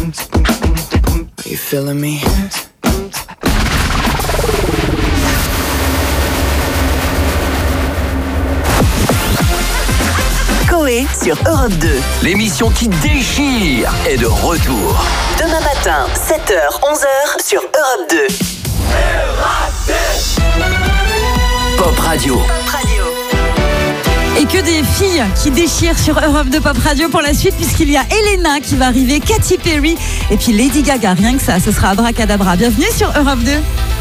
Are you feeling me? Coé sur Europe 2. L'émission qui déchire est de retour. Demain matin, 7h, 11h sur Europe 2. Pop Radio. Et que des filles qui déchirent sur Europe 2 Pop Radio pour la suite, puisqu'il y a Elena qui va arriver, Katy Perry et puis Lady Gaga. Rien que ça, ce sera Abracadabra. Bienvenue sur Europe 2.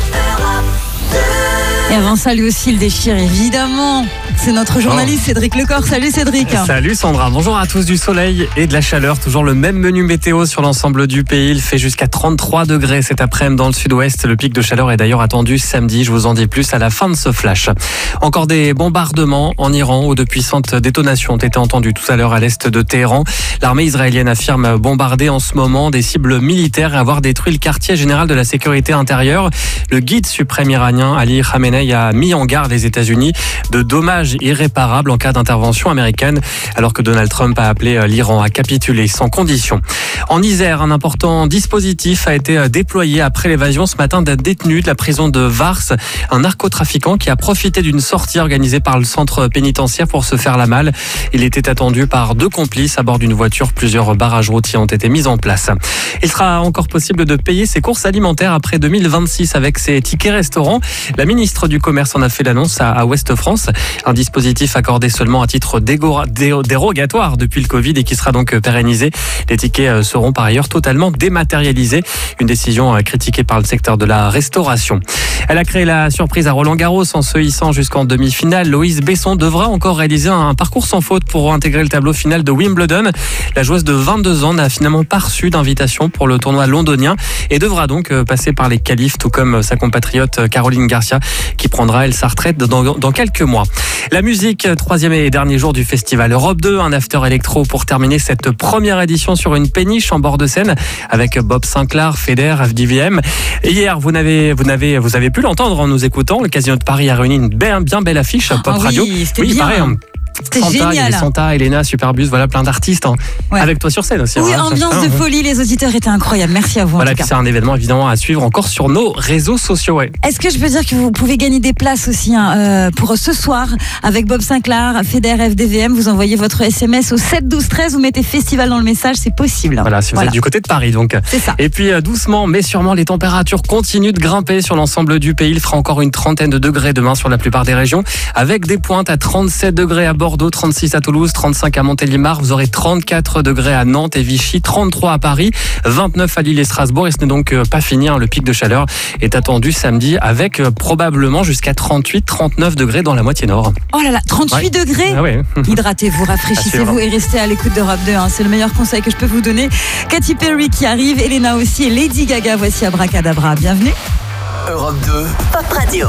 Et avant ça, lui aussi, il déchire, évidemment. C'est notre journaliste Cédric Lecor. Salut Cédric. Salut Sandra, bonjour à tous. Du soleil et de la chaleur, toujours le même menu météo sur l'ensemble du pays. Il fait jusqu'à 33 degrés cet après-midi dans le sud-ouest. Le pic de chaleur est d'ailleurs attendu samedi. Je vous en dis plus à la fin de ce flash. Encore des bombardements en Iran où de puissantes détonations ont été entendues tout à l'heure à l'est de Téhéran. L'armée israélienne affirme bombarder en ce moment des cibles militaires et avoir détruit le quartier général de la sécurité intérieure. Le guide suprême iranien Ali Khamenei a mis en garde les États-Unis de dommages irréparables en cas d'intervention américaine, alors que Donald Trump a appelé l'Iran à capituler sans condition. En Isère, un important dispositif a été déployé après l'évasion ce matin d'un détenu de la prison de Vars, un narcotrafiquant qui a profité d'une sortie organisée par le centre pénitentiaire pour se faire la malle. Il était attendu par 2 complices à bord d'une voiture. Plusieurs barrages routiers ont été mis en place. Il sera encore possible de payer ses courses alimentaires après 2026 avec ses tickets restaurants. La ministre du Commerce en a fait l'annonce à Ouest France. Un dispositif accordé seulement à titre dérogatoire depuis le Covid et qui sera donc pérennisé. Les tickets seront par ailleurs totalement dématérialisés. Une décision critiquée par le secteur de la restauration. Elle a créé la surprise à Roland-Garros en se hissant jusqu'en demi-finale. Loïse Besson devra encore réaliser un parcours sans faute pour intégrer le tableau final de Wimbledon. La joueuse de 22 ans n'a finalement pas reçu d'invitation pour le tournoi londonien et devra donc passer par les qualifs, tout comme sa compatriote Caroline Garcia qui prendra elle sa retraite dans quelques mois. La musique, 3e et dernier jour du festival Europe 2, un after électro pour terminer cette première édition sur une péniche en bord de Seine avec Bob Sinclair, Feder, FDVM. Hier, vous avez pu l'entendre en nous écoutant. Le Casino de Paris a réuni une bien belle affiche Pop Radio. C'était bien. Pareil. C'était Santa, génial. il y avait Santa, Elena, Superbus, voilà plein d'artistes avec toi sur scène aussi. Oui, ambiance de folie, les auditeurs étaient incroyables. Merci à vous. Voilà, puis c'est un événement évidemment à suivre encore sur nos réseaux sociaux. Ouais. Est-ce que je peux dire que vous pouvez gagner des places aussi pour ce soir avec Bob Sinclair, Feder, FDVM. Vous envoyez votre SMS au 7 12 13, vous mettez festival dans le message, c'est possible. Voilà, si vous êtes du côté de Paris donc. C'est ça. Et puis doucement mais sûrement les températures continuent de grimper sur l'ensemble du pays. Il fera encore une trentaine de degrés demain sur la plupart des régions avec des pointes à 37 degrés à Bordeaux, 36 à Toulouse, 35 à Montélimar, vous aurez 34 degrés à Nantes et Vichy, 33 à Paris, 29 à Lille et Strasbourg. Et ce n'est donc pas fini, le pic de chaleur est attendu samedi avec probablement jusqu'à 38-39 degrés dans la moitié nord. Oh là là, 38 degrés. Ah ouais. Hydratez-vous, rafraîchissez-vous et restez à l'écoute d'Europe 2. C'est le meilleur conseil que je peux vous donner. Katy Perry qui arrive, Elena aussi et Lady Gaga. Voici Abracadabra. Bienvenue. Europe 2. Pop Radio.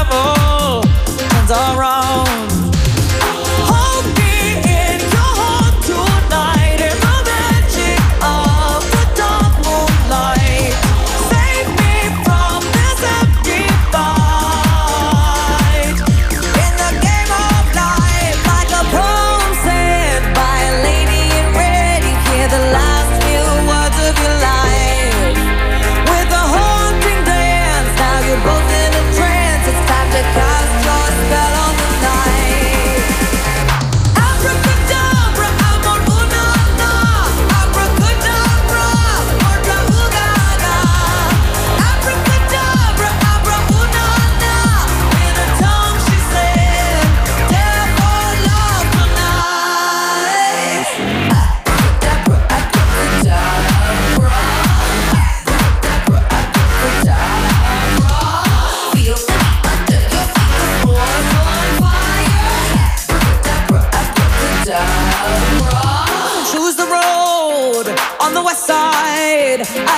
Around. Hold me in your heart.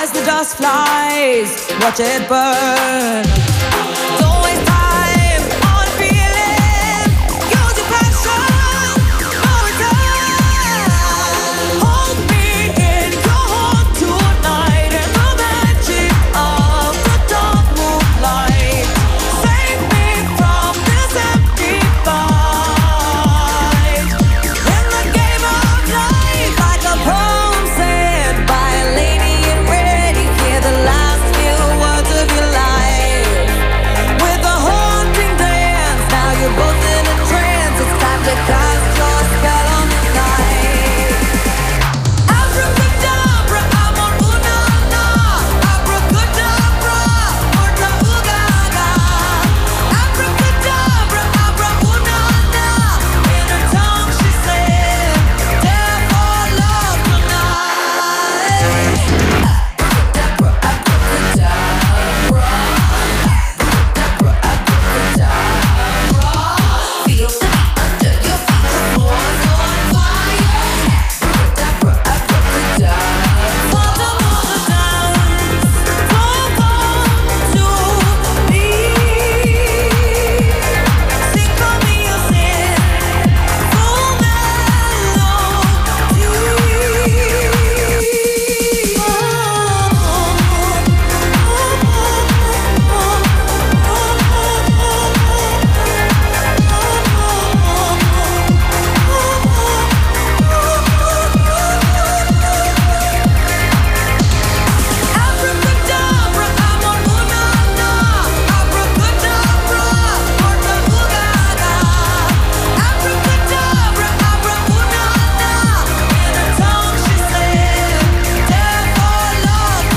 as the dust flies, watch it burn. Don't waste time on feeling, use your passion for return. Hold me in your heart tonight in the magic of the dark moonlight. Save me from this empty fight. In the game of life, like a poem said by a lady in red, you hear the last few words of your life. With a haunting dance, now you're both in a trance. It's time to cast your spell on the night. Abracadabra, I'm on una-na. Abracadabra, orta ooga-ga. Abracadabra, abra-una-na. In her tongue she said, dare for love tonight. Abracadabra, abracadabra. Feel the beat under your feet, the floor's on fire. Abracadabra, abracadabra. Want to hold the dance, don't come to me. Sing for me your sin, full melody. Abracadabra, I'm on una-na. Abracadabra, orta ooga-ga. Abracadabra, abra-una-na. In her tongue she said, dare for love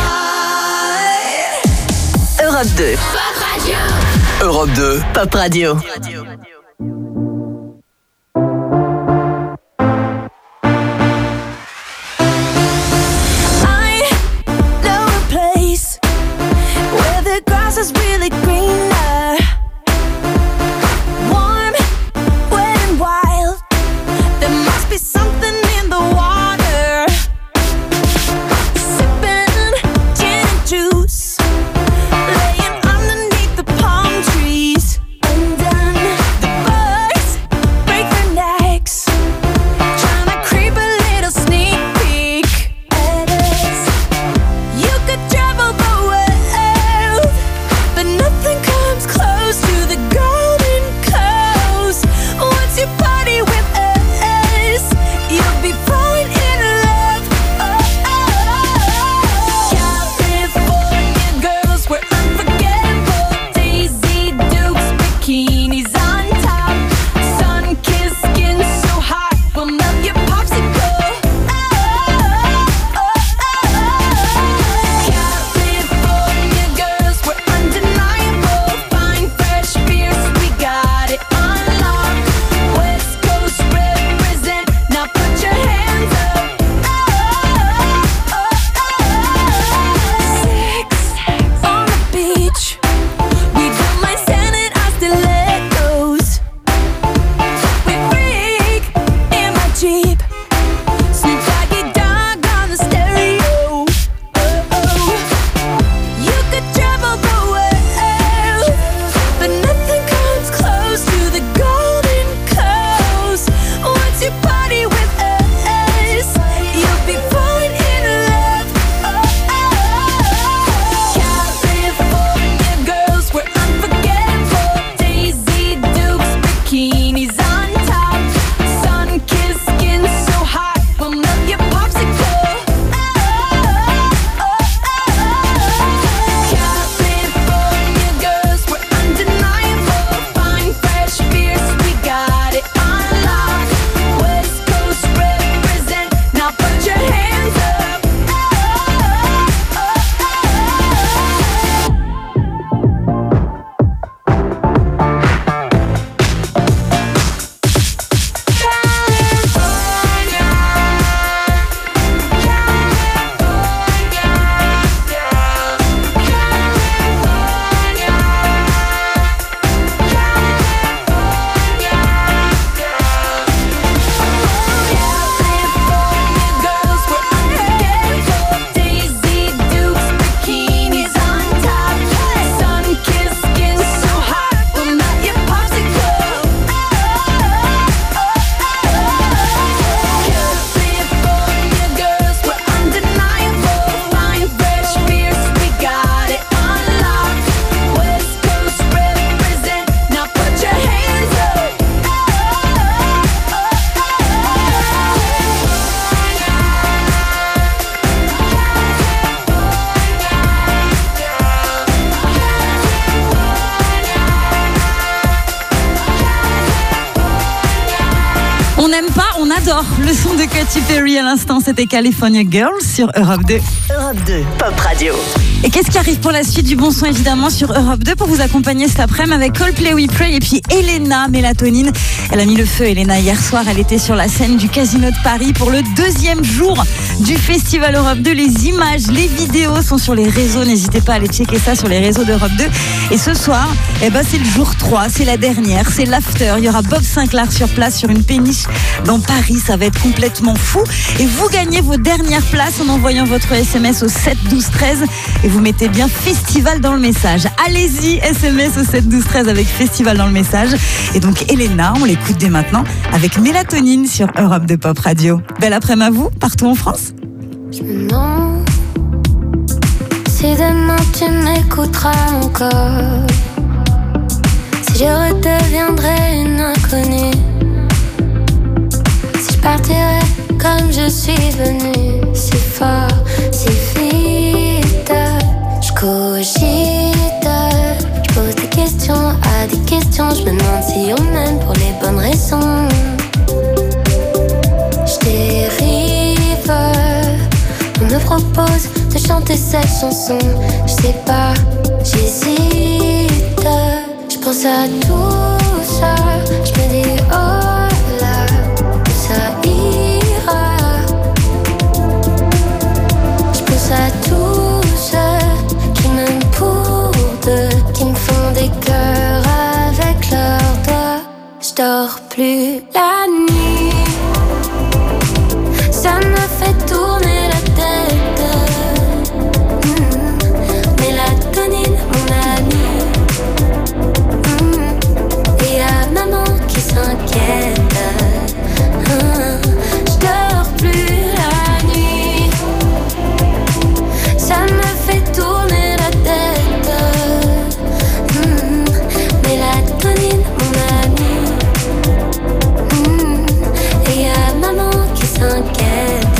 tonight. Europe 2. Europe 2. Pop Radio. I know a place where the grass is really greener, warm, wet and wild. There must be something in the water. Sipping gin and juice, laying underneath the palm trees. And then the birds break their necks, trying to creep a little sneak peek at us. You could travel the world, but nothing comes J'adore le son de Katy Perry à l'instant, c'était California Girls sur Europe 2. Europe 2, Pop Radio. Et qu'est-ce qui arrive pour la suite du bon son évidemment sur Europe 2 pour vous accompagner cet après-midi avec Coldplay We Pray et puis Elena Mélatonine. Elle a mis le feu, Elena, hier soir. Elle était sur la scène du Casino de Paris pour le 2e jour du Festival Europe 2. Les images, les vidéos sont sur les réseaux. N'hésitez pas à aller checker ça sur les réseaux d'Europe 2. Et ce soir, c'est le jour 3, c'est la dernière, c'est l'after. Il y aura Bob Sinclair sur place sur une péniche dans Paris. Ça va être complètement fou. Et vous gagnez vos dernières places en envoyant votre SMS au 7 12 13 et vous mettez bien Festival dans le message. Allez-y, SMS au 7 12 13 avec Festival dans le message. Et donc Elena, on l'écoute dès maintenant avec Mélatonine sur Europe 2 Pop Radio. Belle après-midi à vous, partout en France. Je me demande si demain tu m'écouteras encore, si je redeviendrai une inconnue, si je partirai comme je suis venue, si fort, si vite. Je cogite, je pose des questions à des questions. Je me demande si on m'aime pour les bonnes raisons. Je dérive, on me propose de chanter cette chanson. Je sais pas, j'hésite. Je pense à tout ça, je me dis oh là, ça ira. Je pense à tous ceux qui m'aiment pour deux, qui me font des cœurs avec leurs doigts. Je dors plus la nuit, ça me fait tourner la tête. Mélatonine, mon amie. Et y'a maman qui s'inquiète. Je dors plus la nuit, ça me fait tourner la tête. Mélatonine, mon amie. Et y'a maman qui s'inquiète.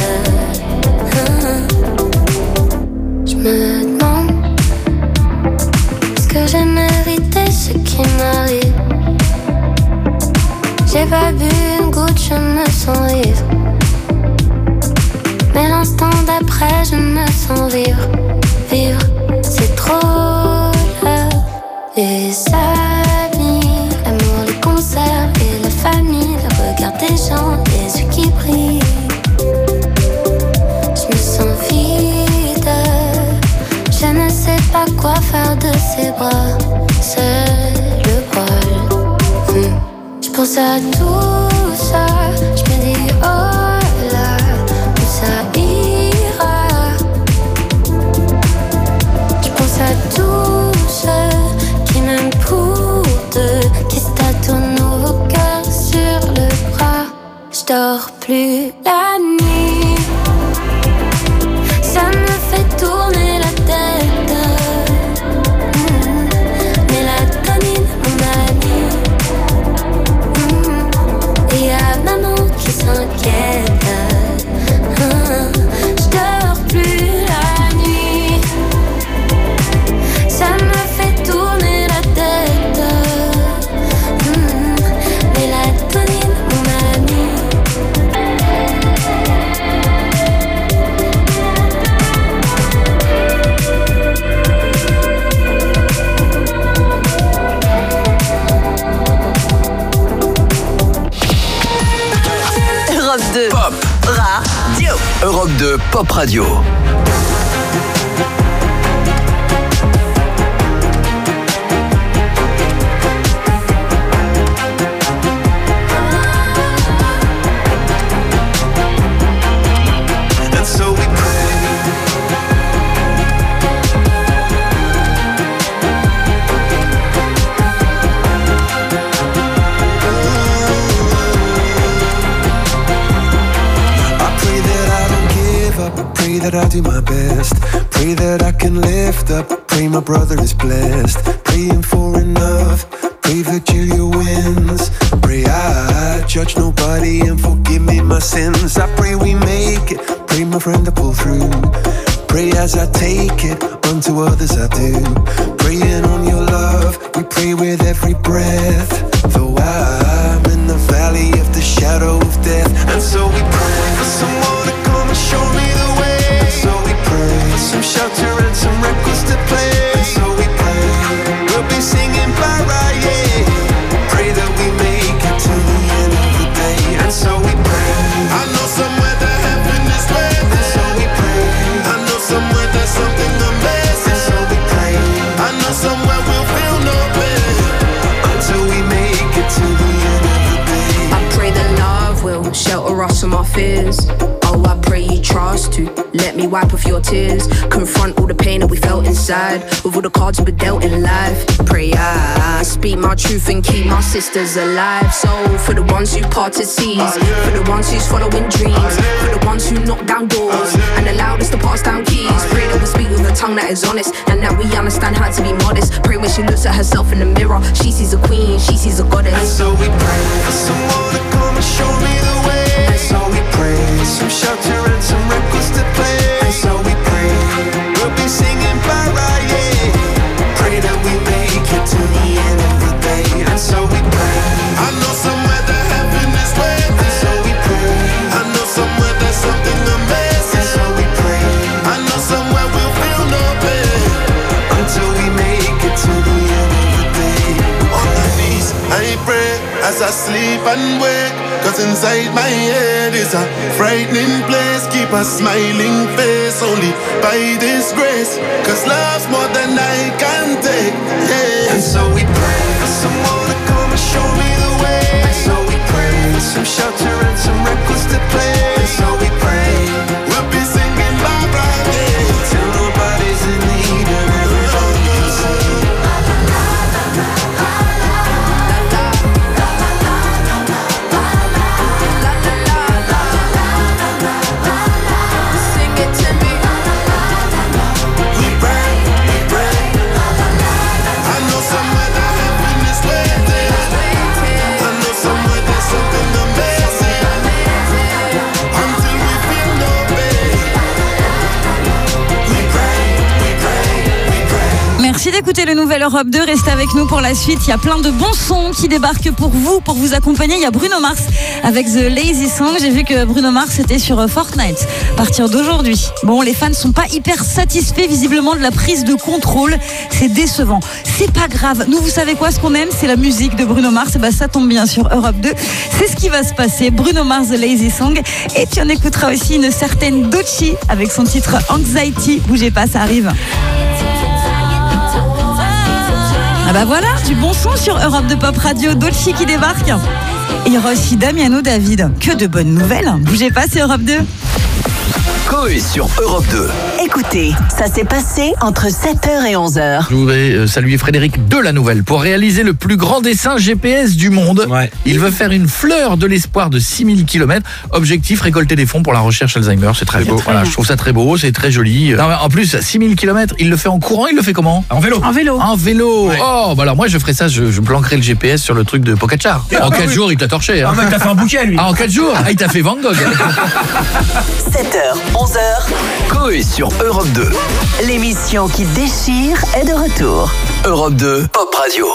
Je me demande, est-ce que j'ai mérité ce qui m'arrive? J'ai pas bu une goutte, je me sens ivre. Mais l'instant d'après, je me sens vivre. Vivre, c'est trop là. Les amis, l'amour, les concerts et la famille, le regard des gens, les yeux qui brillent. Je me sens vide, je ne sais pas quoi faire de ces bras. C'est le poil. Je pense à tout ça, je me dis oh là, où ça ira. Je pense à tous ceux qui m'aiment pour deux, qui se tatouent nos cœurs sur le bras. Je dors plus la nuit, ça me fait tourner la tête. Mélatonine, mon amie. Et y'a maman qui s'inquiète. Je dors plus la nuit, ça me fait tourner la tête. Mélatonine, mon amie. Europe 2 Pop Radio. Europe 2 Pop Radio. And so we pray. Pray that I do my best. Pray that I can lift up. Pray my brother is blessed. Praying for enough. Pray that Julia wins. Pray I judge nobody and forgive me my sins. I pray we make it. Pray my friend to pull through. Pray as I take it. Unto others I do. Praying on your love. We pray with every breath. Though I'm in the valley of the shadow of death. And so cross on my fears. Oh, I pray you trust to let me wipe off your tears. Confront all the pain that we felt inside with all the cards we were dealt in life. Pray I speak my truth and keep my sisters alive. So for the ones who parted seas, for the ones who's following dreams, for the ones who knock down doors and allowed us to pass down keys. Pray that we speak with a tongue that is honest and that we understand how to be modest. Pray when she looks at herself in the mirror, she sees a queen, she sees a goddess. And so we pray for someone to come and show me the way. And so we pray for some shelter and some records to play. And so we pray we'll be singing para, yeah. Pray that we make it to the end of the day. And so we pray. I know somewhere that heaven is waiting. And so we pray. I know somewhere there's something amazing. And so we pray. I know somewhere we'll feel no pain until we make it to the end of the day. On my knees, I pray as I sleep and wake. Cause inside my head is a frightening place. Keep a smiling face only by this grace. Cause love's more than I can take, yeah. And so we pray for someone to come and show me the way. And so we pray for some shelter and some records to play. And so we pray we'll be singing Barbara, yeah. Till nobody's in need and everybody can sing. Merci d'écouter le Nouvel Europe 2. Restez avec nous pour la suite. Il y a plein de bons sons qui débarquent pour vous accompagner. Il y a Bruno Mars avec The Lazy Song. J'ai vu que Bruno Mars était sur Fortnite à partir d'aujourd'hui. Bon, les fans sont pas hyper satisfaits visiblement de la prise de contrôle. C'est décevant. C'est pas grave. Nous, vous savez quoi, ce qu'on aime, c'est la musique de Bruno Mars. Et ça tombe bien sur Europe 2. C'est ce qui va se passer. Bruno Mars, The Lazy Song. Et puis on écoutera aussi une certaine Doechii avec son titre Anxiety. Bougez pas, ça arrive. Ah voilà, du bon son sur Europe 2 Pop Radio, Doechii qui débarque. Et il y aura aussi Damiano David. Que de bonnes nouvelles. Bougez pas, c'est Europe 2. Coé sur Europe 2. Écoutez, ça s'est passé entre 7h et 11h. Je voudrais saluer Frédéric de La Nouvelle. Pour réaliser le plus grand dessin GPS du monde, il veut faire une fleur de l'espoir de 6000 km. Objectif, récolter des fonds pour la recherche Alzheimer. C'est très beau. Voilà, je trouve ça très beau, c'est très joli. Non, en plus, 6000 km, il le fait en courant, il le fait comment ? En vélo. En vélo. Ouais. Oh, bah alors moi je ferais ça, je planquerai le GPS sur le truc de Pogacar. En 4 jours, il t'a torché. Hein. Ah, mais t'as fait un bouquet, lui. Ah, en 4 jours il t'a fait Van Gogh. 7h, 11h. Coé sur Europe 2. L'émission qui déchire est de retour. Europe 2, Pop Radio.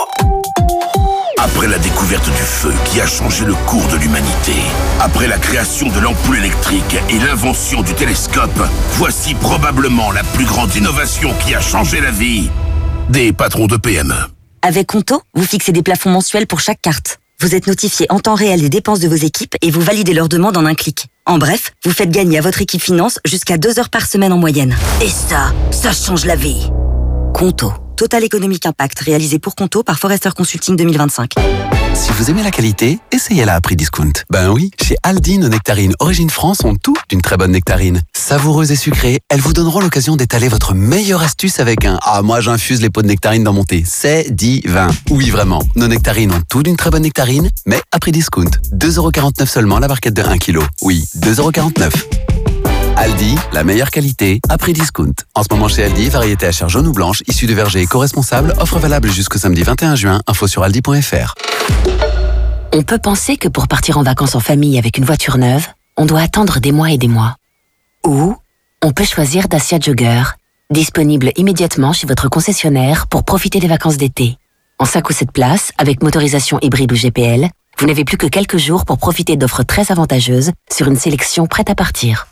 Après la découverte du feu qui a changé le cours de l'humanité, après la création de l'ampoule électrique et l'invention du télescope, voici probablement la plus grande innovation qui a changé la vie des patrons de PME. Avec Conto, vous fixez des plafonds mensuels pour chaque carte. Vous êtes notifié en temps réel des dépenses de vos équipes et vous validez leurs demandes en un clic. En bref, vous faites gagner à votre équipe finance jusqu'à 2 heures par semaine en moyenne. Et ça change la vie. Conto. Total Economic Impact, réalisé pour Conto par Forrester Consulting 2025. Si vous aimez la qualité, essayez-la à prix discount. Ben oui, chez Aldi, nos nectarines Origine France ont tout d'une très bonne nectarine. Savoureuses et sucrées, elles vous donneront l'occasion d'étaler votre meilleure astuce avec un « Ah, moi j'infuse les pots de nectarines dans mon thé, c'est divin ». Oui, vraiment, nos nectarines ont tout d'une très bonne nectarine, mais à prix discount. 2,49€ seulement la barquette de 1 kg. Oui, 2,49€. Aldi, la meilleure qualité, à prix discount. En ce moment chez Aldi, variété à chair jaune ou blanche, issue de verger éco-responsable, offre valable jusqu'au samedi 21 juin, info sur aldi.fr. On peut penser que pour partir en vacances en famille avec une voiture neuve, on doit attendre des mois et des mois. Ou on peut choisir Dacia Jogger, disponible immédiatement chez votre concessionnaire pour profiter des vacances d'été. En 5 ou 7 places, avec motorisation hybride ou GPL, vous n'avez plus que quelques jours pour profiter d'offres très avantageuses sur une sélection prête à partir.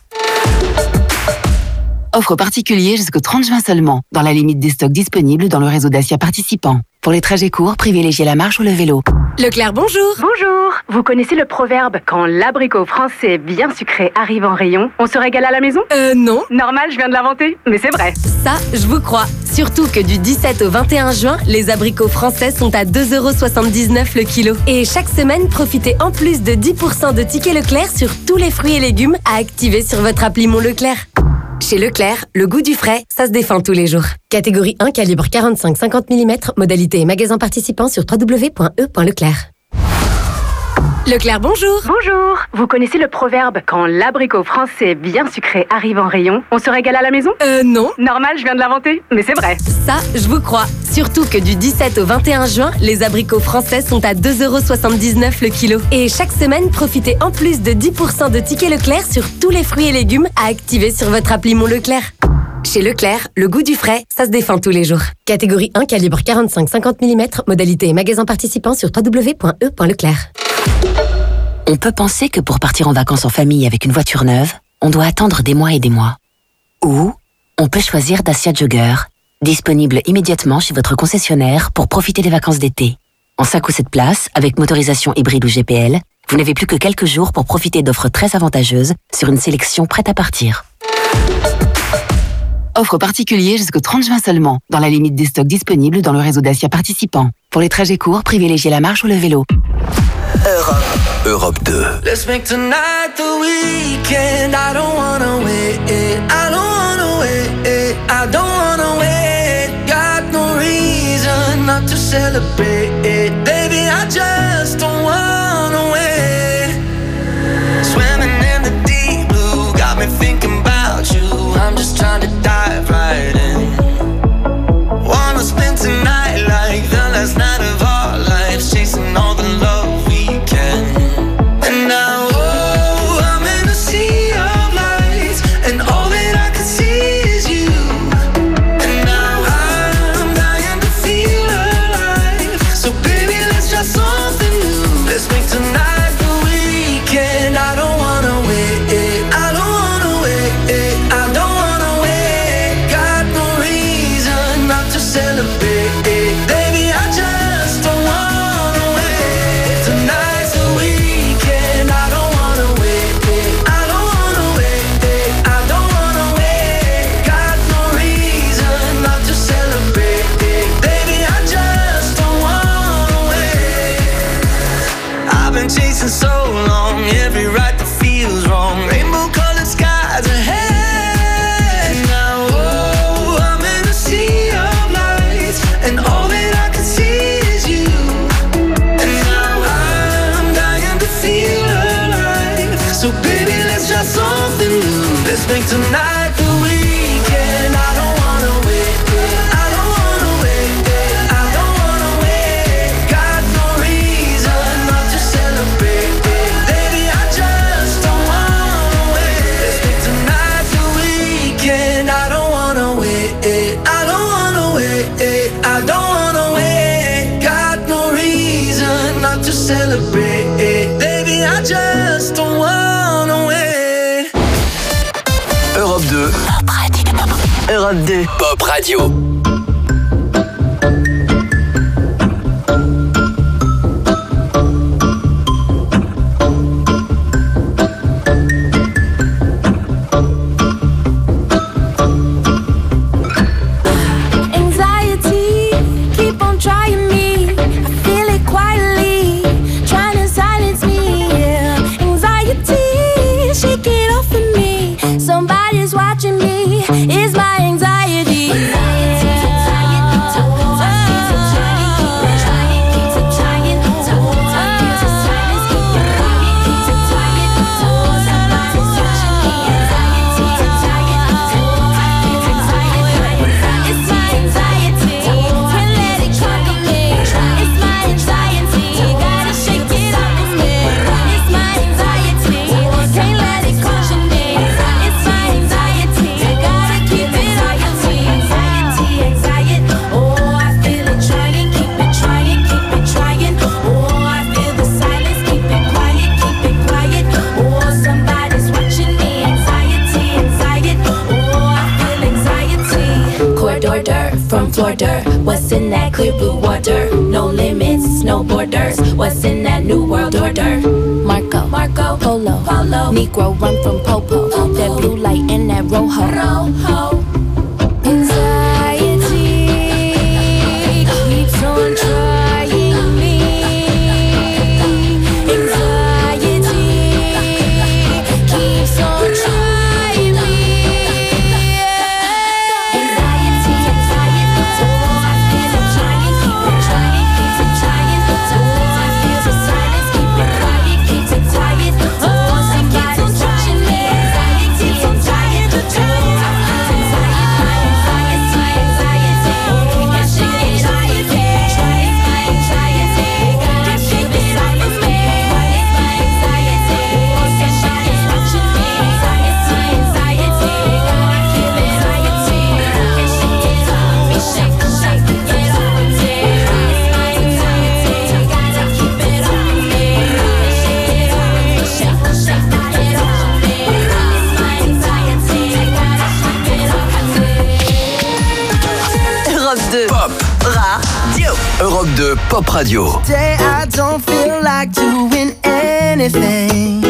Offre particulier jusqu'au 30 juin seulement, dans la limite des stocks disponibles dans le réseau Dacia participant. Pour les trajets courts, privilégiez la marche ou le vélo. Leclerc, bonjour. Bonjour. Vous connaissez le proverbe « Quand l'abricot français bien sucré arrive en rayon, on se régale à la maison » Non. Normal, je viens de l'inventer, mais c'est vrai. Ça, je vous crois. Surtout que du 17 au 21 juin, les abricots français sont à 2,79 € le kilo. Et chaque semaine, profitez en plus de 10% de tickets Leclerc sur tous les fruits et légumes à activer sur votre appli Mon Leclerc. Chez Leclerc, le goût du frais, ça se défend tous les jours. Catégorie 1, calibre 45-50 mm, modalité et magasin participant sur www.e.leclerc. Leclerc, bonjour. Bonjour. Vous connaissez le proverbe « Quand l'abricot français bien sucré arrive en rayon, on se régale à la maison » Non. Normal, je viens de l'inventer, mais c'est vrai. Ça, je vous crois. Surtout que du 17 au 21 juin, les abricots français sont à 2,79 € le kilo. Et chaque semaine, profitez en plus de 10% de tickets Leclerc sur tous les fruits et légumes à activer sur votre appli Mon Leclerc. Chez Leclerc, le goût du frais, ça se défend tous les jours. Catégorie 1, calibre 45-50 mm, modalité et magasin participant sur www.e.leclerc. On peut penser que pour partir en vacances en famille avec une voiture neuve, on doit attendre des mois et des mois. Ou on peut choisir Dacia Jogger, disponible immédiatement chez votre concessionnaire pour profiter des vacances d'été. En 5 ou 7 places, avec motorisation hybride ou GPL, vous n'avez plus que quelques jours pour profiter d'offres très avantageuses sur une sélection prête à partir. Offre particulier jusqu'au 30 juin seulement, dans la limite des stocks disponibles dans le réseau Dacia participant. Pour les trajets courts, privilégiez la marche ou le vélo. Europe 2. Let's make tonight the weekend. I don't wanna wait. I don't wanna wait. I don't wanna wait. Got no reason not to celebrate. Baby, I just don't wanna wait. Swimming in the deep blue got me thinking about you. I'm just trying to dive right in. Wanna spend tonight like the last night of our lives, chasing all the love we can. And now, oh, I'm in a sea of lights, and all that I can see is you. And now I'm dying to feel alive. So baby, let's try something new. Let's make tonight the weekend. I don't wanna wait. I don't wanna wait. I don't wanna wait. Got no reason not to celebrate. Baby, I just don't wanna wait. Tonight's the weekend. I don't wanna wait. I don't wanna wait. I don't wanna wait. Got no reason not to celebrate. Baby, I just don't wanna wait. I've been chasing so long, every right that feels wrong. Rainbow colored skies ahead. And now, oh, I'm in a sea of lights, and all that I can see is you. And now I'm dying to feel alive. So baby, let's try something new. Let's make tonight the weekend. I don't wanna wait. I don't wanna wait. I don't wanna wait. Got no reason not to celebrate. Baby, I just don't wanna wait. Let's make tonight the weekend. I don't wanna wait. I don't wanna wait. I don't wanna wait. Got no reason not to celebrate. Baby, I just don't wanna wait. Europe 2. Europe 2. Pop Radio. Anxiety, keep on trying me. I feel it quietly, trying to silence me. Yeah. Anxiety, shake it off of me. Somebody's watching me. It's my anxiety. What's in that clear blue water? No limits, no borders. What's in that new world order? Marco, Polo, Negro run from Popo. That blue light and that Rojo. Anxiety keeps on trying me. Anxiety keeps on trying me. Anxiety, so I feel I'm trying, keep it trying, keep it trying. So I feel the silence, keep it quiet, keep it tired. Oh, somebody's watching me. Anxiety, I'm tired of trying. Europe 2 Pop Radio. Today I don't feel like doing anything.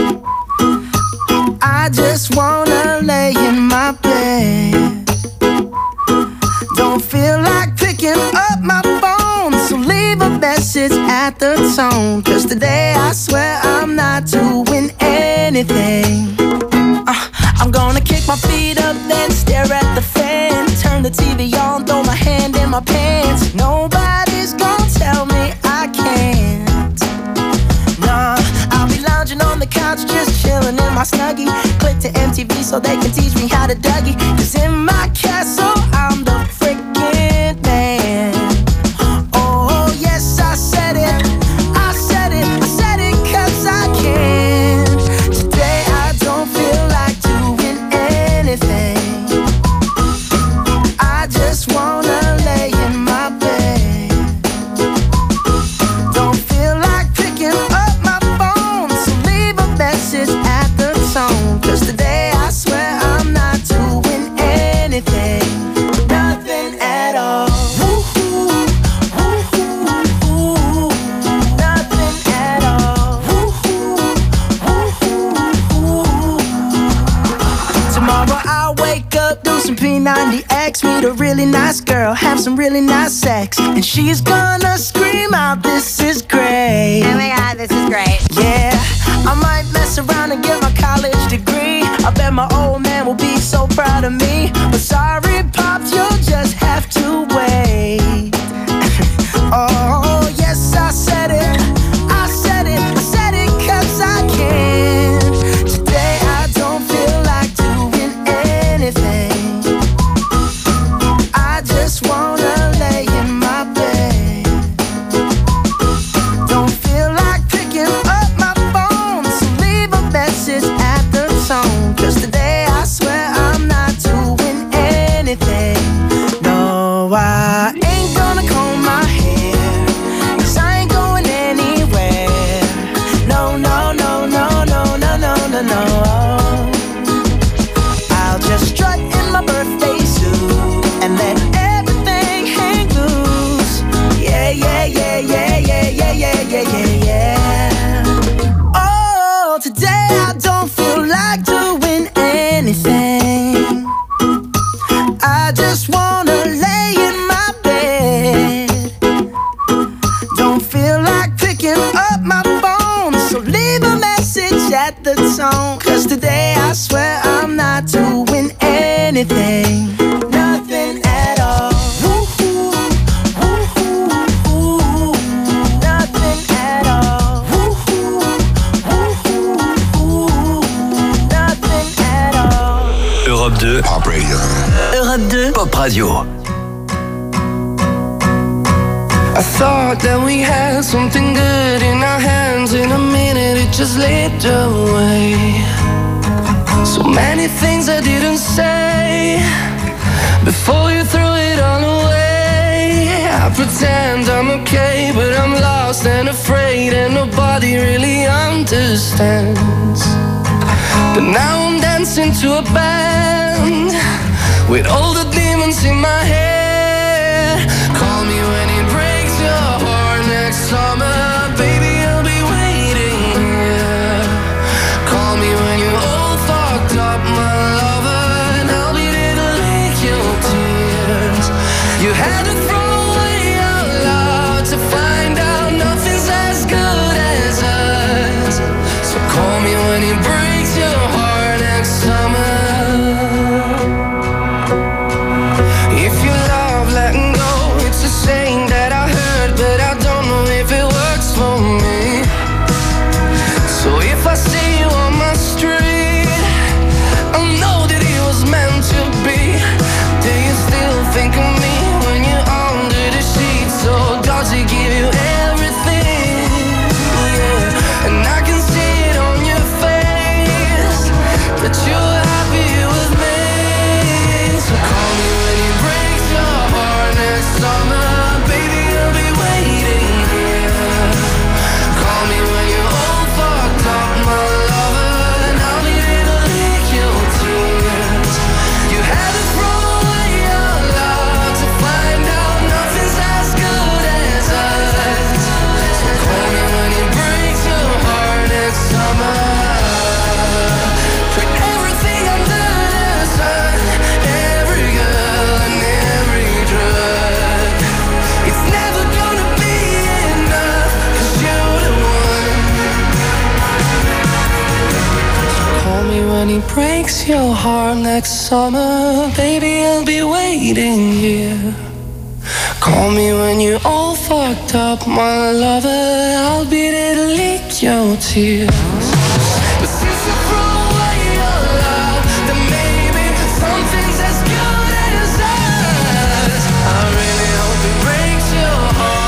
I just wanna lay in my bed. Don't feel like picking up my phone, so leave a message at the tone. 'Cause today I swear I'm not doing anything. I'm gonna kick my feet up, then stare at the fan. Turn the TV on, throw my hand in my pants. Nobody's gonna tell me I can't. Nah, I'll be lounging on the couch, just chilling in my Snuggie. Click to MTV so they can teach me how to Dougie. 'Cause in my castle, I'm the freaking man. Oh, yes, I said it. I said it. I said it 'cause I can. Today I don't feel like doing anything. I just wanna lay in my bed. Don't feel like picking up my phone, so leave a message at the tone. 'Cause today I swear I'm not doing anything. Nothing at all. Woo-hoo, woo-hoo, woo-hoo. Nothing at all. Woo-hoo, woo-hoo, woo-hoo. Tomorrow I'll wake up, do some P90X, meet a really nice girl, have some really nice sex, and she's gonna scream out, "This is great." Oh my God, this is great. Yeah, I might mess around and get my college degree. I bet my old man will be so proud of me. But sorry, Pops, you'll just have to wait. Oh, yes, I said it. I said it. I said it 'cause I can. Today I don't feel like doing anything. I just wanna lay in my bed. Don't feel like picking up my phone, so leave a message at the tone. 'Cause today I swear I'm not doing anything. No, I ain't gonna comb my hair, 'cause I ain't going anywhere. No, no, no, no, no, no, no, no, no. I'll just strut in my birthday suit and let everything hang loose. Yeah, yeah, yeah, yeah, yeah, yeah, yeah, yeah, yeah, yeah. Oh, today I don't feel like doing anything. I just wanna lay in my bed. Don't feel like picking up my phone, so leave a message at the tone. 'Cause today I swear I'm not doing anything. Nothing at all. Woo-hoo, woo-hoo, woo-hoo. Nothing at all. Woo-hoo, woo-hoo, woo-hoo. Nothing at all. Europe 2 Pop Radio. Europe 2 Pop Radio. I thought that we had something good in our hands. In a minute it just slipped away. So many things I didn't say before you threw it all away. I pretend I'm okay, but I'm lost and afraid, and nobody really understands. But now I'm dancing to a band with all the demons in my head. Call me when it breaks your heart next summer. Baby, I'll be waiting here. Call me when you're all fucked up, my lover, and I'll be there to lick your tears. You had to throw away our love to find out nothing's as good as us. So call me when it breaks your heart next summer. If you love letting go, it's a saying that I heard, but I don't know if it works for me. So if I see you on my street, I know that it was meant to be. Do you still think of me when you're under the sheets? So does it give you everything? Yeah, and I can see it on your face that you're happy with me. So call me when it breaks your heart next summer. Baby, I'll be waiting here. Call me when you're all fucked up, my lover, and I'll be there to lick your tears. You had to throw away your love to find out nothing's as good as us. So call me when it breaks your heart next summer. Put everything under the sun, every girl and every drug. It's never gonna be enough, 'cause you're the one. Call me when it breaks your heart next summer. Baby, I'll be waiting here. Call me when you're all fucked up, my lover. I'll be there to lick your tears. But since you throw away your love, then maybe something's as good as us. I really hope it breaks your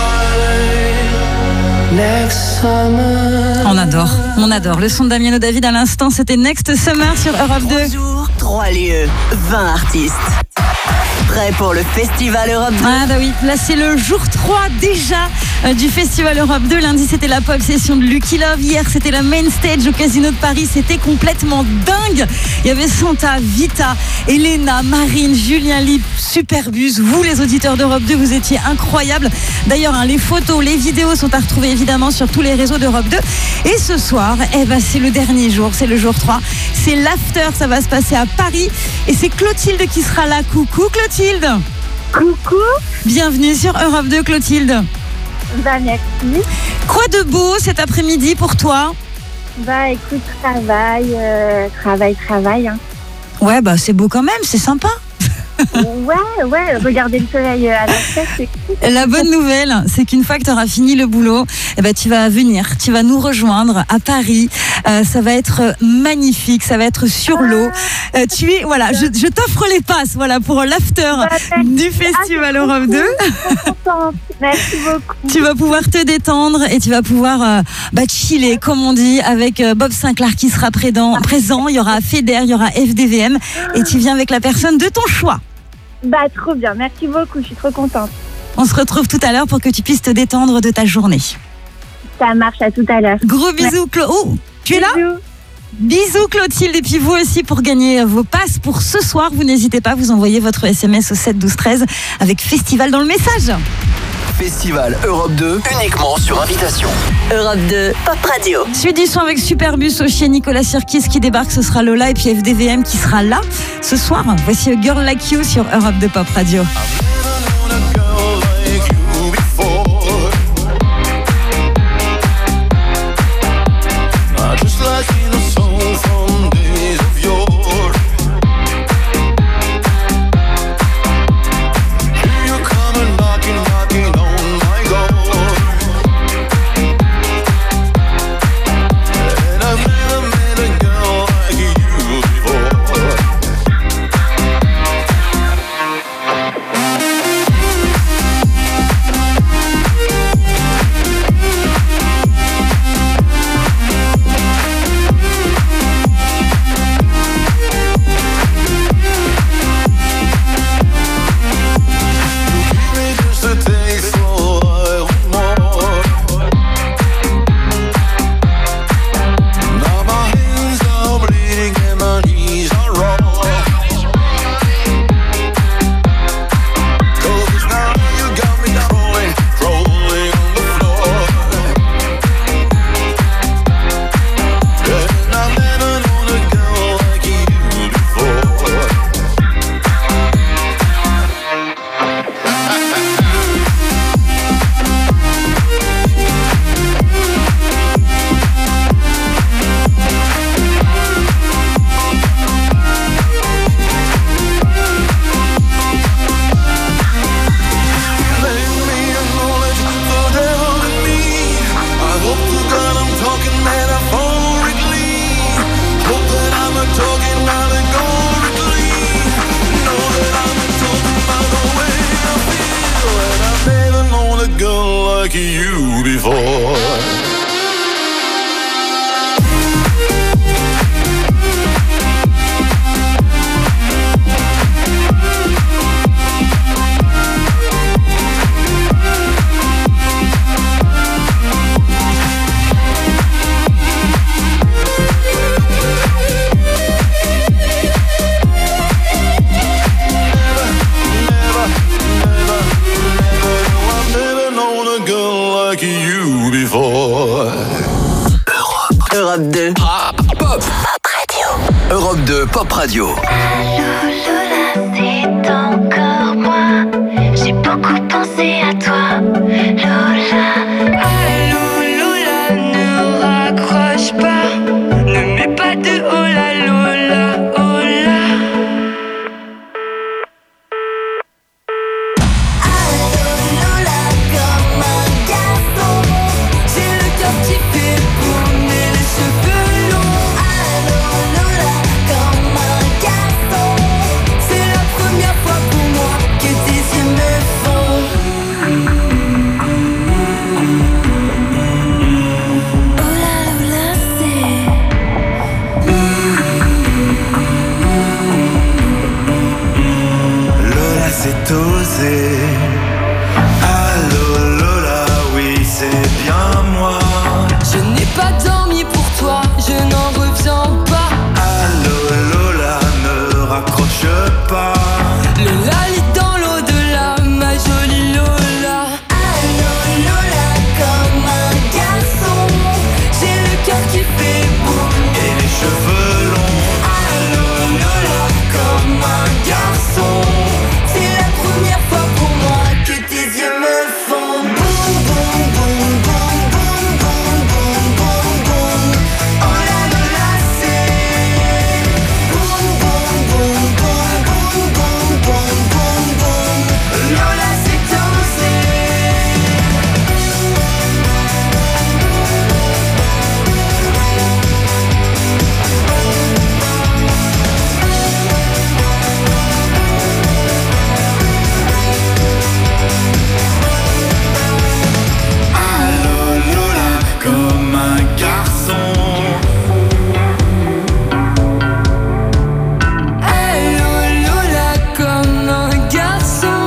heart next summer. On adore. Le son de Damien David à l'instant, c'était Next Summer sur Europe 2. 3 jours, 3 lieux, 20 artistes. Prêt pour le Festival Europe 2? Ah bah oui, là c'est le jour 3 déjà du Festival Europe 2. Lundi c'était la pop session de Lucky Love. Hier c'était la main stage au Casino de Paris. C'était complètement dingue. Il y avait Santa, Vita, Elena, Marine, Julien Lipp, Superbus. Vous les auditeurs d'Europe 2, vous étiez incroyables. D'ailleurs les photos, les vidéos sont à retrouver évidemment sur tous les réseaux d'Europe 2. Et ce soir, c'est le dernier jour, c'est le jour 3. C'est l'after, ça va se passer à Paris. Et c'est Clotilde qui sera là. Coucou Clotilde. Coucou. Bienvenue sur Europe 2 Clotilde. Bah merci. Quoi de beau cet après-midi pour toi? Bah écoute, travail. Hein. Ouais, bah c'est beau quand même, c'est sympa. Ouais, regarder le soleil à la tête, c'est cool. La bonne nouvelle, c'est qu'une fois que tu auras fini le boulot, tu vas venir, tu vas nous rejoindre à Paris. Ça va être magnifique, ça va être sur l'eau. Je t'offre les passes, pour l'after du Festival Europe 2. Merci beaucoup. Tu vas pouvoir te détendre et tu vas pouvoir chiller, comme on dit, avec Bob Sinclair qui sera présent. Il y aura Feder, il y aura FDVM et tu viens avec la personne de ton choix. Bah trop bien, merci beaucoup, je suis trop contente. On se retrouve tout à l'heure pour que tu puisses te détendre de ta journée. Ça marche, à tout à l'heure. Gros bisous, Oh, tu es là? Bisous Clotilde, et puis vous aussi pour gagner vos passes pour ce soir, vous n'hésitez pas, vous envoyez votre SMS au 7 12 13 avec Festival dans le message. Festival Europe 2, uniquement sur invitation. Europe 2, Pop Radio. Suite du son avec Superbus, Oshi et Nicolas Sirkis qui débarque, ce sera Lola et puis FDVM qui sera là ce soir. Voici A Girl Like You sur Europe 2 Pop Radio. like you before. Europe 2. Pop Radio. Europe 2 Pop Radio. C'est encore moi. J'ai beaucoup pensé à toi, Lola. Allô, Lola, ne raccroche pas. Ne mets pas de oh là, Lola, oh là. Allô, Lola, comme un garçon. J'ai le cœur qui fait boum et les cheveux longs. Allô, Lola, comme un garçon. C'est la première fois pour moi que tes yeux me font. Oh là, Lola, Lola, c'est osé. Allô, Lola, oui, c'est bien moi. Je n'ai pas dormi pour toi, je n'en reviens pas. Allô, Lola, ne raccroche pas. Lola lit dans l'au-delà, ma jolie Lola. Allô, Lola, comme un garçon. J'ai le cœur qui fait boum Et les cheveux longs. Allô, Lola, comme un garçon. C'est la première fois pour moi que tes yeux me font boum, boum, boum, boum, boum, boum, boum, boum, boum. Oh là, Lola, c'est boum, boum, boum, boum, boum, boum, boum, boum, boum. Lola, c'est osé. Allô, Lola, comme un garçon. Allô, Lola, comme un garçon.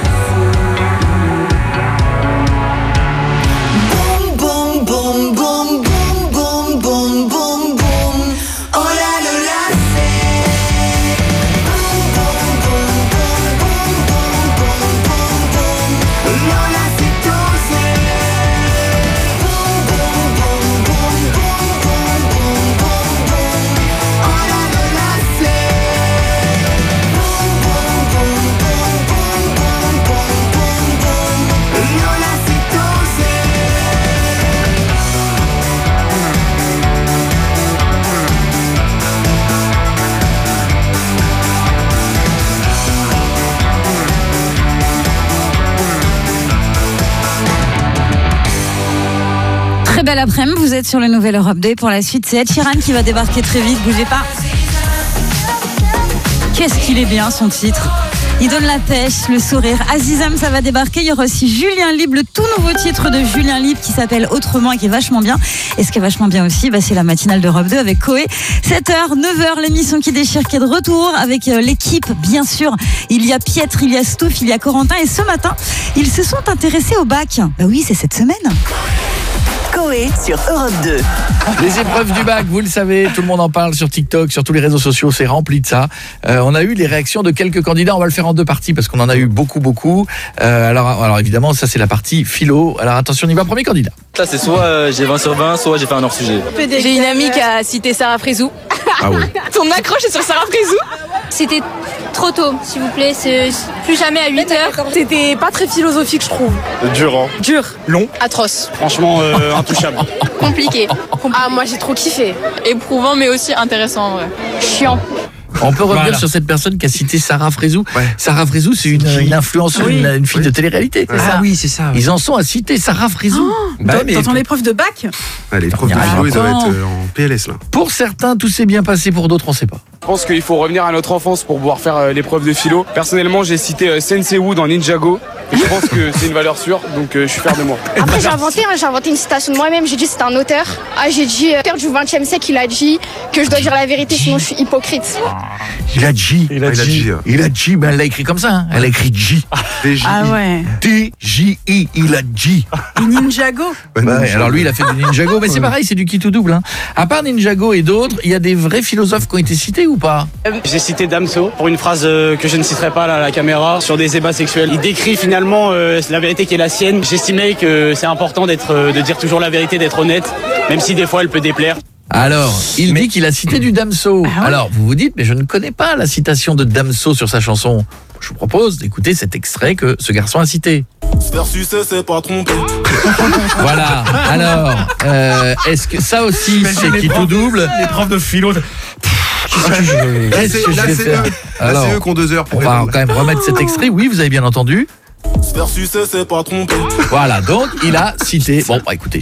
Boum, boum, boum, boum, boum, boum, boum, boum, boum. Oh là, Lola, c'est boum, boum, boum, boum, boum, boum, boum, boum, boum. Lola, c'est osé. Boum, boum, boum, boum, boum, boum, boum, boum, boum. Oh là, Lola, c'est boum, boum, boum, boum, boum, boum, boum, boum, boum. Lola, c'est osé. Très belle après-midi, vous êtes sur le Nouvel Europe 2. Pour la suite, c'est Ed Sheeran qui va débarquer très vite, bougez pas. Qu'est-ce qu'il est bien son titre. Il donne la pêche, le sourire. Azizam, ça va débarquer. Il y aura aussi Julien Libre, le tout nouveau titre de Julien Libre qui s'appelle Autrement et qui est vachement bien. Et ce qui est vachement bien aussi, c'est la matinale d'Europe 2 avec Koé. 7h, 9h, l'émission qui déchire qui est de retour avec l'équipe, bien sûr. Il y a Pietre, il y a Stouff, il y a Corentin. Et ce matin, ils se sont intéressés au bac. Bah oui, c'est cette semaine. Koé sur Europe 2. Les épreuves du bac, vous le savez, tout le monde en parle sur TikTok, sur tous les réseaux sociaux, c'est rempli de ça. On a eu les réactions de quelques candidats, on va le faire en deux parties parce qu'on en a eu beaucoup. Alors évidemment, ça c'est la partie philo. Alors attention, on y va, premier candidat. Là, c'est soit j'ai 20 sur 20, soit j'ai fait un hors-sujet. J'ai une amie qui a cité Sarah Frézou. Ah oui. Ton accroche est sur Sarah Frézou. C'était trop tôt, s'il vous plaît, c'est plus jamais à 8h. C'était pas très philosophique, je trouve. Dur, hein. Dur. Long. Atroce. Franchement, intouchable. Compliqué. Ah, moi j'ai trop kiffé. Éprouvant, mais aussi intéressant en vrai. Chiant. On peut revenir sur cette personne qui a cité Sarah Frézou. Ouais. Sarah Frézou, c'est une influenceuse, une fille de télé-réalité. Ah oui, c'est ça. Ils en sont à citer Sarah Frézou. T'entends l'épreuve de bac? L'épreuve de philo, ils doivent être en PLS là. Pour certains, tout s'est bien passé, pour d'autres, on ne sait pas. Je pense qu'il faut revenir à notre enfance pour pouvoir faire l'épreuve de philo. Personnellement, j'ai cité Sensei Wu dans Ninjago. Et je pense que c'est une valeur sûre, donc je suis fier de moi. Après, j'ai inventé une citation de moi-même. J'ai dit c'était un auteur. J'ai dit, père du 20e siècle, il a dit que je dois dire la vérité, sinon je suis hypocrite. Il a dit. Il a dit, mais elle l'a écrit comme ça. Hein. Elle a écrit J. Ah ouais. D-J-I, il a dit. Ninjago. Ouais, alors lui, il a fait du Ninjago, mais c'est pareil, c'est du qui tout double. Hein. À part Ninjago et d'autres, il y a des vrais philosophes qui ont été cités ou pas? J'ai cité Damso pour une phrase que je ne citerai pas là, à la caméra sur des ébats sexuels. Il décrit finalement la vérité qui est la sienne. J'estimais que c'est important de dire toujours la vérité, d'être honnête, même si des fois elle peut déplaire. Alors, il dit qu'il a cité du Damso. Ah ouais. Alors, vous vous dites, mais je ne connais pas la citation de Damso sur sa chanson. Je vous propose d'écouter cet extrait que ce garçon a cité. Se faire sucer, c'est pas tromper. Voilà. Alors, est-ce que ça aussi, c'est qui tout double? Les profs de philo. Là, c'est eux qui ont 2 heures pour on va quand même remettre cet extrait. Oui, vous avez bien entendu. Se faire sucer, c'est pas tromper. Voilà, donc il a cité. Bon, bah écoutez,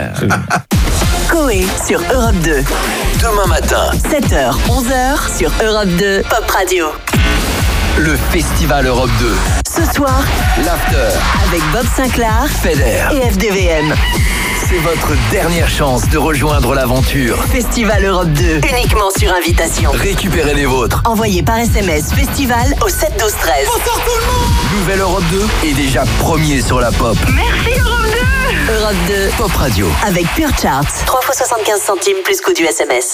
Coé sur Europe 2. Demain matin, 7h, 11h sur Europe 2 Pop Radio. le Festival Europe 2. Ce soir, l'After avec Bob Sinclair, Feder et FDVM. C'est votre dernière chance de rejoindre l'aventure. Festival Europe 2, uniquement sur invitation. Récupérez les vôtres. Envoyez par SMS Festival au 7 12 13. Bonsoir tout le monde. Nouvelle Europe 2 est déjà premier sur la pop. Merci Europe 2. Europe 2 Pop Radio. Avec Pure Charts. 3 fois 75 centimes plus coût du SMS.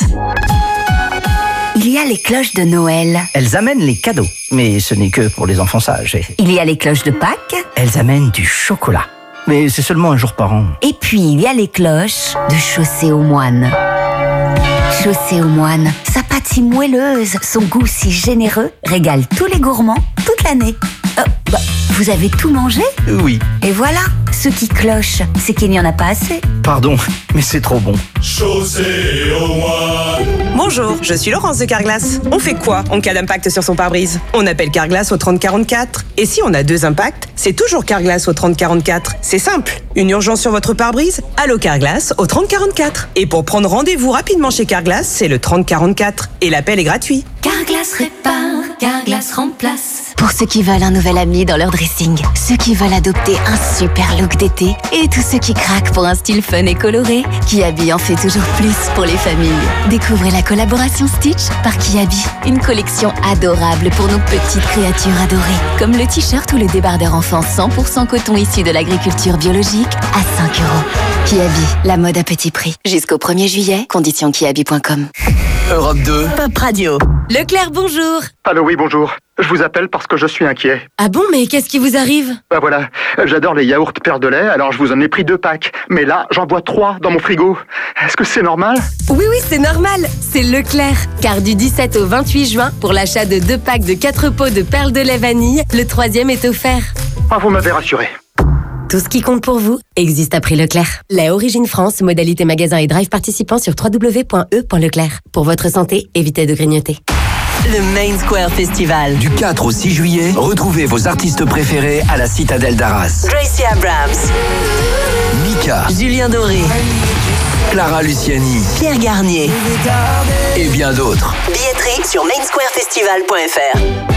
Il y a les cloches de Noël. Elles amènent les cadeaux, mais ce n'est que pour les enfants sages. Il y a les cloches de Pâques. Elles amènent du chocolat, mais c'est seulement un jour par an. Et puis il y a les cloches de Chaussée aux Moines. Chaussée aux Moines, sa pâte si moelleuse, son goût si généreux, régale tous les gourmands toute l'année. Vous avez tout mangé ? Oui. Et voilà, ce qui cloche, c'est qu'il n'y en a pas assez. Pardon, mais c'est trop bon. Chaussée aux Moines. Bonjour, je suis Laurence de Carglass. On fait quoi en cas d'impact sur son pare-brise ? On appelle Carglass au 3044. Et si on a 2 impacts, c'est toujours Carglass au 3044. C'est simple. Une urgence sur votre pare-brise ? Allô Carglass au 3044. Et pour prendre rendez-vous rapidement chez Carglass, c'est le 3044. Et l'appel est gratuit. Carglass répare, Carglass remplace. Pour ceux qui veulent un nouvel ami dans leur dressing, ceux qui veulent adopter un super look d'été et tous ceux qui craquent pour un style fun et coloré, Kiabi en fait toujours plus pour les familles. Découvrez la collaboration Stitch par Kiabi, une collection adorable pour nos petites créatures adorées, comme le t-shirt ou le débardeur enfant 100% coton issu de l'agriculture biologique à 5 €. Kiabi, la mode à petit prix. Jusqu'au 1er juillet, conditions kiabi.com. Europe 2 Pop Radio. Leclerc, bonjour. Allô, oui, bonjour. Je vous appelle parce que je suis inquiet. Ah bon, mais qu'est-ce qui vous arrive ? Bah voilà, j'adore les yaourts Père de lait, alors je vous en ai pris 2 packs. Mais là, j'en bois 3 dans mon frigo. Est-ce que c'est normal ? Oui, c'est normal. C'est Leclerc. Car du 17 au 28 juin, pour l'achat de 2 packs de 4 pots de perles de lait vanille, le 3e est offert. Ah, vous m'avez rassuré. Tout ce qui compte pour vous existe à prix Leclerc. Lait Origine France, modalité magasin et drive participant sur www.e.leclerc. Pour votre santé, évitez de grignoter. Le Main Square Festival. Du 4 au 6 juillet, retrouvez vos artistes préférés à la Citadelle d'Arras. Gracie Abrams, Mika, Julien Doré, Clara Luciani, Pierre Garnier et bien d'autres. Billetterie sur mainsquarefestival.fr.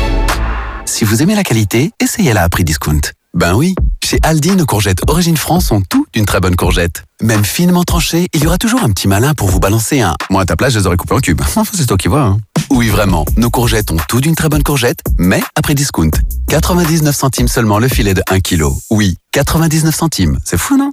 Si vous aimez la qualité, essayez-la à prix discount. Ben oui, chez Aldi, nos courgettes Origine France ont tout d'une très bonne courgette. Même finement tranchée, il y aura toujours un petit malin pour vous balancer un « moi à ta place, je les aurais coupés en cubes ». Enfin, c'est toi qui vois, hein. Oui, vraiment, nos courgettes ont tout d'une très bonne courgette, mais à prix discount. 99 centimes seulement le filet de 1 kg. Oui, 99 centimes, c'est fou, non ?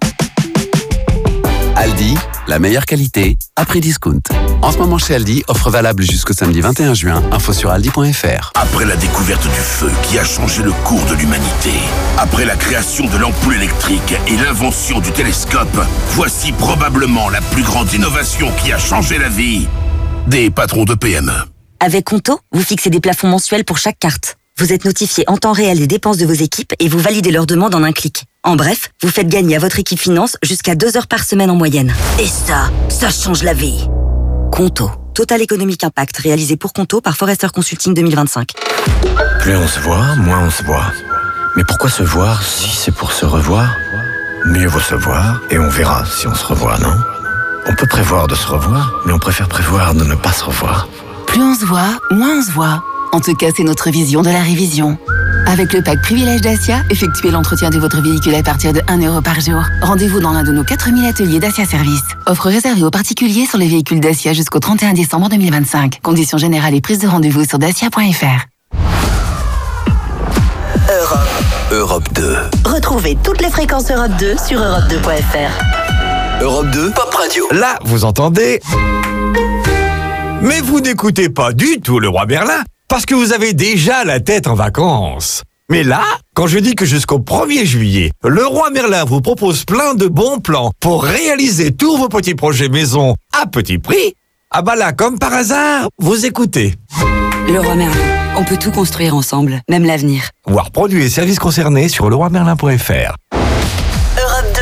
Aldi, la meilleure qualité, à prix discount. En ce moment chez Aldi, offre valable jusqu'au samedi 21 juin, info sur aldi.fr. Après la découverte du feu qui a changé le cours de l'humanité, après la création de l'ampoule électrique et l'invention du télescope, voici probablement la plus grande innovation qui a changé la vie des patrons de PME. Avec Conto, vous fixez des plafonds mensuels pour chaque carte. Vous êtes notifié en temps réel des dépenses de vos équipes et vous validez leurs demandes en un clic. En bref, vous faites gagner à votre équipe finance jusqu'à 2 heures par semaine en moyenne. Et ça change la vie. Conto. Total Economic Impact, réalisé pour Conto par Forrester Consulting 2025. Plus on se voit, moins on se voit. Mais pourquoi se voir si c'est pour se revoir ? Mieux vaut se voir et on verra si on se revoit, non ? On peut prévoir de se revoir, mais on préfère prévoir de ne pas se revoir. Plus on se voit, moins on se voit. En tout cas, c'est notre vision de la révision. Avec le pack Privilège Dacia, effectuez l'entretien de votre véhicule à partir de 1 € par jour. Rendez-vous dans l'un de nos 4000 ateliers Dacia Service. Offre réservée aux particuliers sur les véhicules Dacia jusqu'au 31 décembre 2025. Conditions générales et prise de rendez-vous sur dacia.fr. Europe 2. Retrouvez toutes les fréquences Europe 2 sur europe2.fr. Europe 2, Pop Radio. Là, vous entendez? Mais vous n'écoutez pas du tout le roi Merlin, parce que vous avez déjà la tête en vacances. Mais là, quand je dis que jusqu'au 1er juillet, le roi Merlin vous propose plein de bons plans pour réaliser tous vos petits projets maison à petit prix, ah bah là, comme par hasard, vous écoutez. Le roi Merlin, on peut tout construire ensemble, même l'avenir. Voir produits et services concernés sur leroimerlin.fr. Europe 2.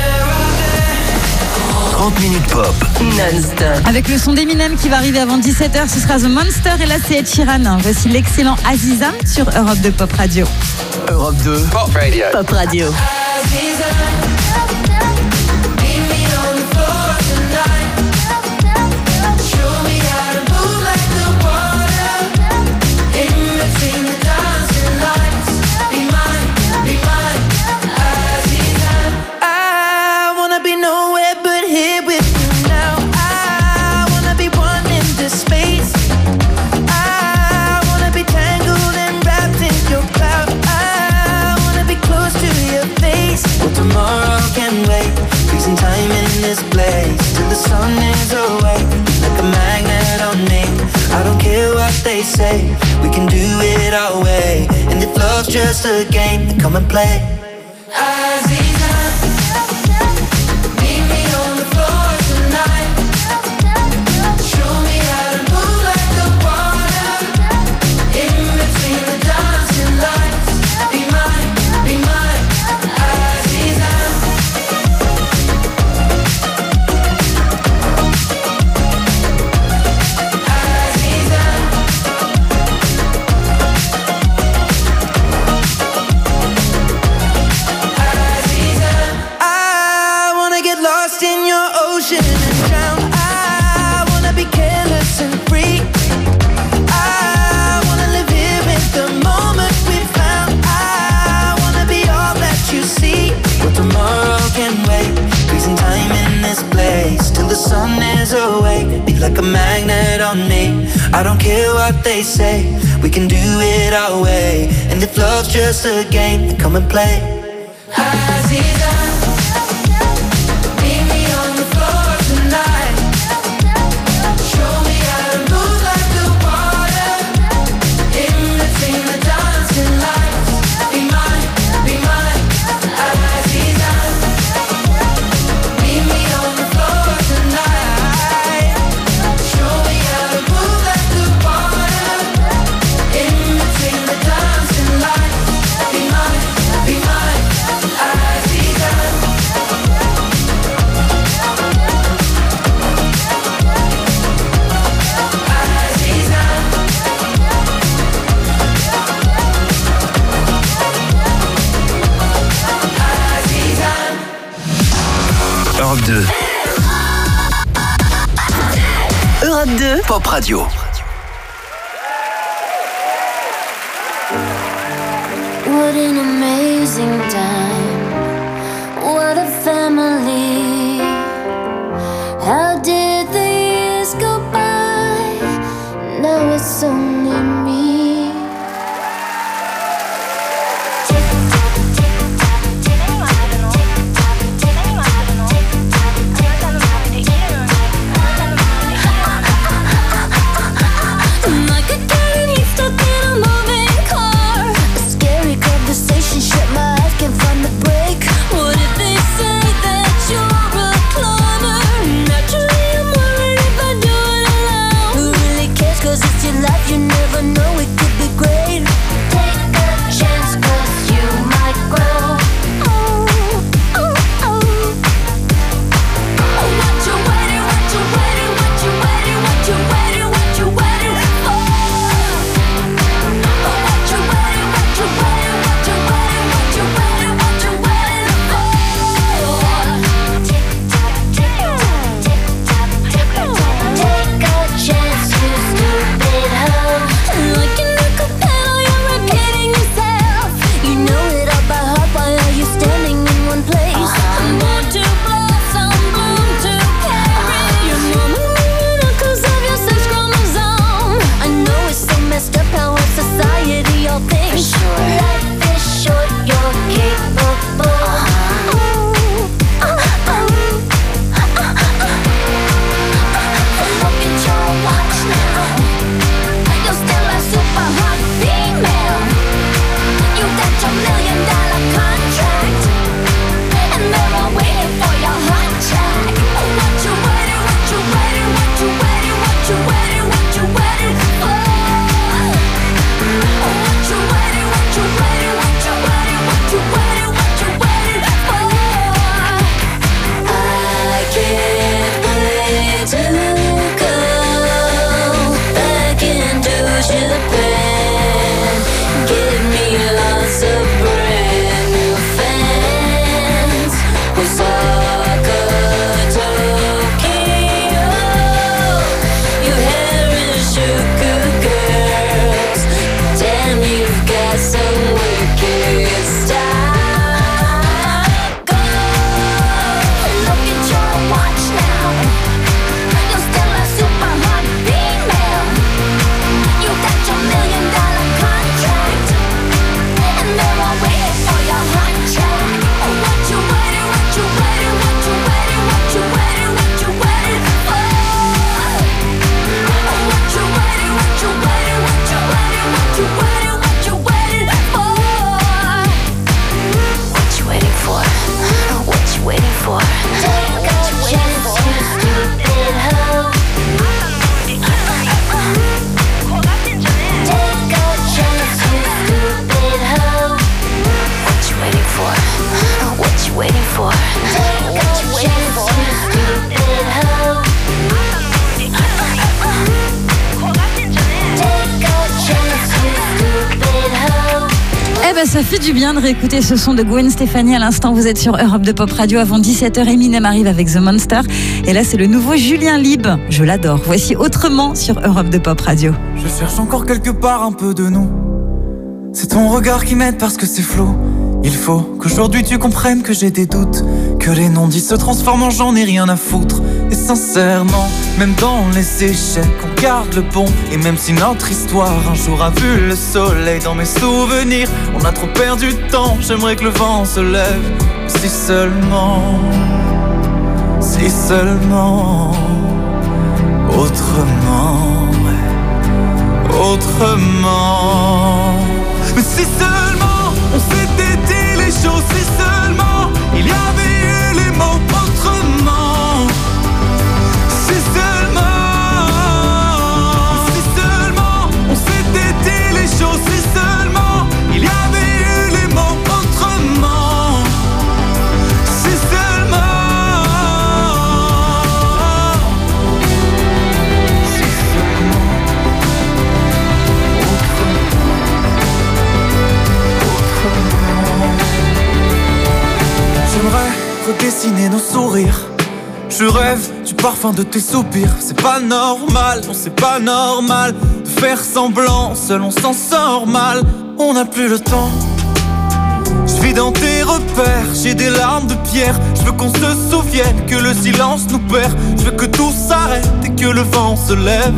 30 minutes pop. Non-stop. Avec le son d'Eminem qui va arriver avant 17h, ce sera The Monster et là c'est Ed Sheeran. Voici l'excellent Aziza sur Europe 2 Pop Radio. Europe 2, Pop Radio. Pop Radio. Tomorrow can wait, freezing time in this place till the sun is away, like a magnet on me. I don't care what they say, we can do it our way. And if love's just a game, then come and play. Aziza, meet me on the floor tonight. Show me how to move like the water, in between the dancing lights. Be mine, be mine. Sun is awake, be like a magnet on me. I don't care what they say, we can do it our way. And if love's just a game, then come and play. Aziza, meet me on the floor tonight. Show me how to move like the water, in between the dancing lights. Be mine, be mine. Aziza, meet me on the floor tonight. Show me how to move like the water, in between the dancing lights. Be mine, be mine. Aziza. Europe 2. Europe 2. Pop Radio. What an amazing time. What a family. How did the years go by? Now it's only me. Like a cat stuck in a moving car. A scary conversation, shut my eyes, can't find for? What you waiting for? Stupid hoe. Take a chance, you stupid hoe. Eh ben ça fait du bien de réécouter ce son de Gwen Stefani à l'instant. Vous êtes sur Europe 2 Pop Radio. Avant 17h, Eminem arrive avec The Monster. Et là, c'est le nouveau Julien Lieb. Je l'adore. Voici Autrement sur Europe 2 Pop Radio. Je cherche encore quelque part un peu de nous. C'est ton regard qui m'aide parce que c'est flou. Il faut qu'aujourd'hui tu comprennes que j'ai des doutes, que les non-dits se transforment en j'en ai rien à foutre. Et sincèrement, même dans les échecs, on garde le bon. Et même si notre histoire un jour a vu le soleil dans mes souvenirs, on a trop perdu de temps, j'aimerais que le vent se lève. Si seulement autrement, autrement. Mais si seulement on s'était dit les choses, si seulement il y avait eu les mots autrement. Si seulement on s'était dit les choses, si seulement il y avait eu les mots autrement. Si seulement. J'aimerais redessiner nos sourires. Je rêve du parfum de tes soupirs. C'est pas normal, non c'est pas normal de faire semblant, seul on s'en sort mal. On n'a plus le temps. Je vis dans tes repères, j'ai des larmes de pierre. Je veux qu'on se souvienne que le silence nous perd. Je veux que tout s'arrête et que le vent se lève.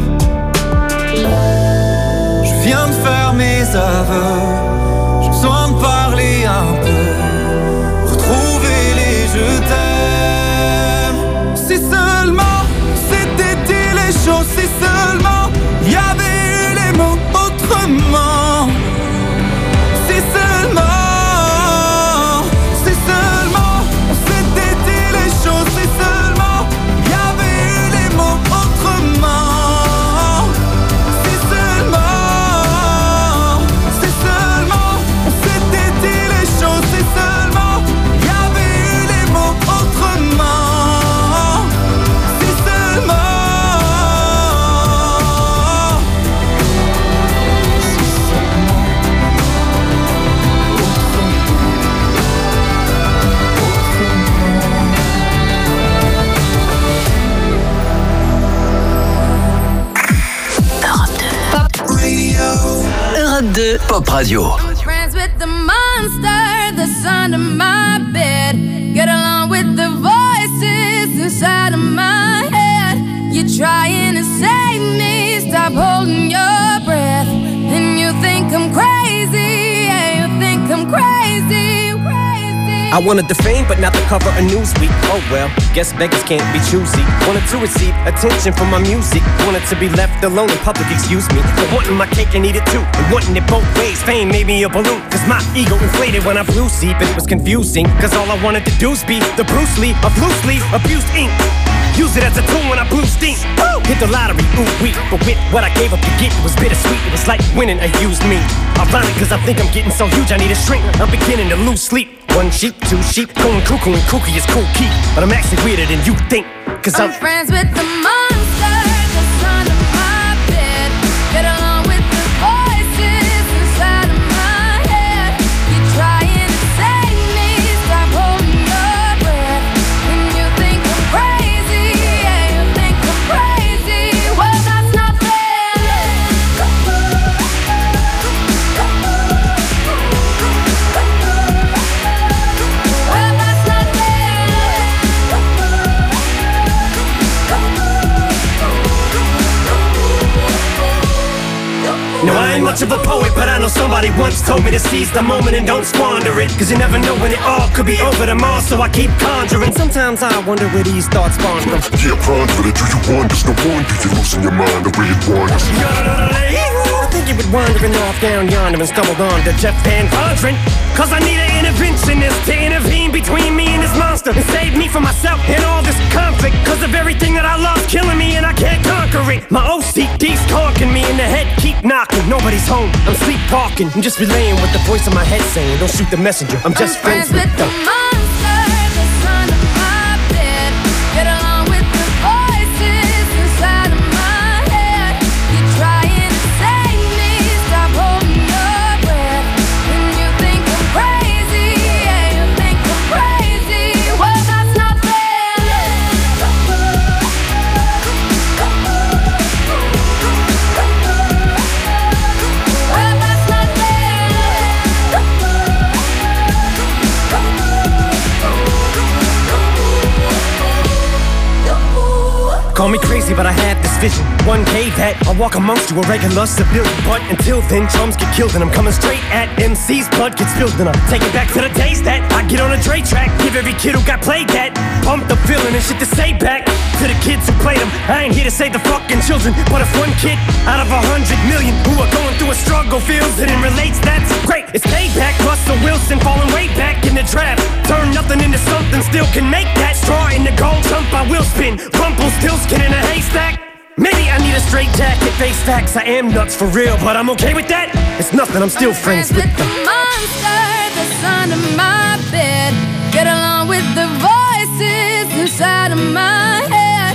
Je viens de faire mes aveux. J'ai besoin de parler un peu, retrouver les je t'aime. Si seulement c'était dit les choses, si seulement il y avait eu les mots autrement. Si seulement on s'était dit les choses, si seulement il y avait eu les mots autrement. Si seulement on s'était dit les choses, si seulement il y avait eu les mots autrement. Si seulement. Europe 2 Pop Radio. Friends with the monster that's under my bed. Get along with the voices inside of my head. You're trying to save me, stop holding your breath. And you think I'm crazy, yeah, you think I'm crazy, crazy. I wanted the fame, but not the cover of Newsweek. Oh well, guess beggars can't be choosy. Wanted to receive attention from my music. Wanted to be left alone in public, excuse me. But wanting my cake and eat it too, and wanting it both ways. Fame made me a balloon, cause my ego inflated when I blew sleep. And it was confusing, cause all I wanted to do was be the Bruce Lee of loosely abused ink. Use it as a tool when I blew steam. Woo! Hit the lottery, ooh wee. But with what I gave up to get, it was bittersweet. It was like winning a used me. Ironic, cause I think I'm getting so huge I need a shrink. I'm beginning to lose sleep. One sheep, two sheep, going cuckoo and kooky is cool key. But I'm actually weirder than you think, cause I'm friends with the monster that's under my bed. Get along with the voices inside of my head. You're trying to save me, stop holding your breath. And you think I'm crazy, yeah, you think I'm crazy. Well, that's not fair. Well, that's not No, I ain't much of a poet, but I know somebody once told me to seize the moment and don't squander it. Cause you never know when it all could be over tomorrow, so I keep conjuring. Sometimes I wonder where these thoughts spawn from. Yeah, ponder it, do you wonder? There's no wonder you're losing your mind the way it wanders. I think you were wandering off down yonder and stumbled on to Jeff Van Vondren. Cause I need an interventionist to intervene between me and this monster and save me from myself and all this conflict. Cause of everything that I love's killing me and I can't conquer it. My OCD's talking me in the head, keep knocking. Nobody's home, I'm sleepwalking. I'm just relaying what the voice in my head saying. Don't shoot the messenger, I'm just friends with the monster that's Call me crazy, but I had this vision. One day that I'll walk amongst you, a regular civilian. But until then, chums get killed, and I'm coming straight at MC's blood gets spilled, and I'll take it back to the days that I get on a Dre track. Give every kid who got played that pump the feeling and shit to say back to the kids who played them. I ain't here to save the fucking children, but if one kid out of 100 million who are going through a struggle feels it and relates, that's great. It's payback. Russell Wilson falling way back in the draft. Turn nothing into something, still can make that. Straw in the gold jump, I will spin. Rumpelstiltskin in a haystack. Maybe I need a straight jacket, face facts. I am nuts for real, but I'm okay with that. It's nothing, I'm still friends with the monster that's under my bed. Get along with the voices inside of my head.